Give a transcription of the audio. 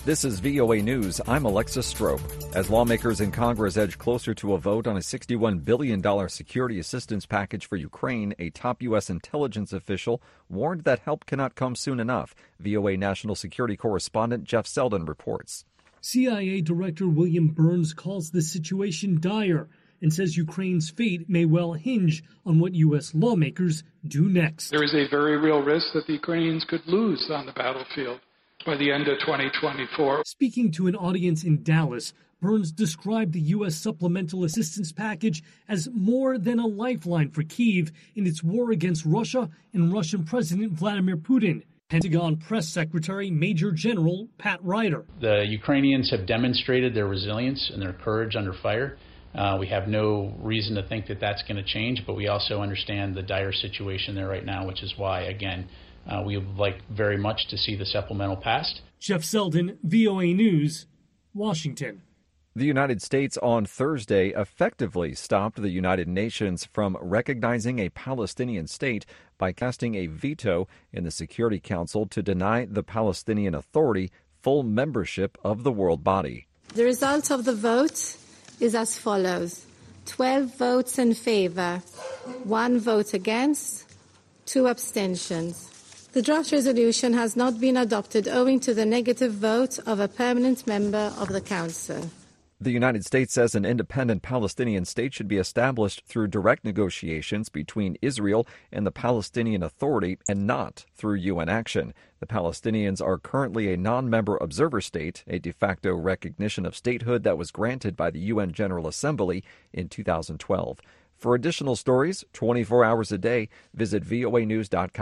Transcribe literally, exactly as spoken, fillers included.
This is V O A News. I'm Alexis Strope. As lawmakers in Congress edge closer to a vote on a sixty-one billion dollars security assistance package for Ukraine, a top U S intelligence official warned that help cannot come soon enough. V O A national security correspondent Jeff Selden reports. C I A Director William Burns calls the situation dire and says Ukraine's fate may well hinge on what U S lawmakers do next. There is a very real risk that the Ukrainians could lose on the battlefield by the end of twenty twenty-four. Speaking to an audience in Dallas, Burns described the U S supplemental assistance package as more than a lifeline for Kyiv in its war against Russia and Russian President Vladimir Putin. Pentagon Press Secretary Major General Pat Ryder. The Ukrainians have demonstrated their resilience and their courage under fire. Uh, we have no reason to think that that's going to change, but we also understand the dire situation there right now, which is why, again, Uh, we would like very much to see the supplemental passed. Jeff Selden, V O A News, Washington. The United States on Thursday effectively stopped the United Nations from recognizing a Palestinian state by casting a veto in the Security Council to deny the Palestinian Authority full membership of the world body. The result of the vote is as follows: twelve votes in favor, one vote against, two abstentions. The draft resolution has not been adopted owing to the negative vote of a permanent member of the Council. The United States says an independent Palestinian state should be established through direct negotiations between Israel and the Palestinian Authority and not through U N action. The Palestinians are currently a non-member observer state, a de facto recognition of statehood that was granted by the U N General Assembly in two thousand twelve. For additional stories twenty-four hours a day, visit V O A news dot com.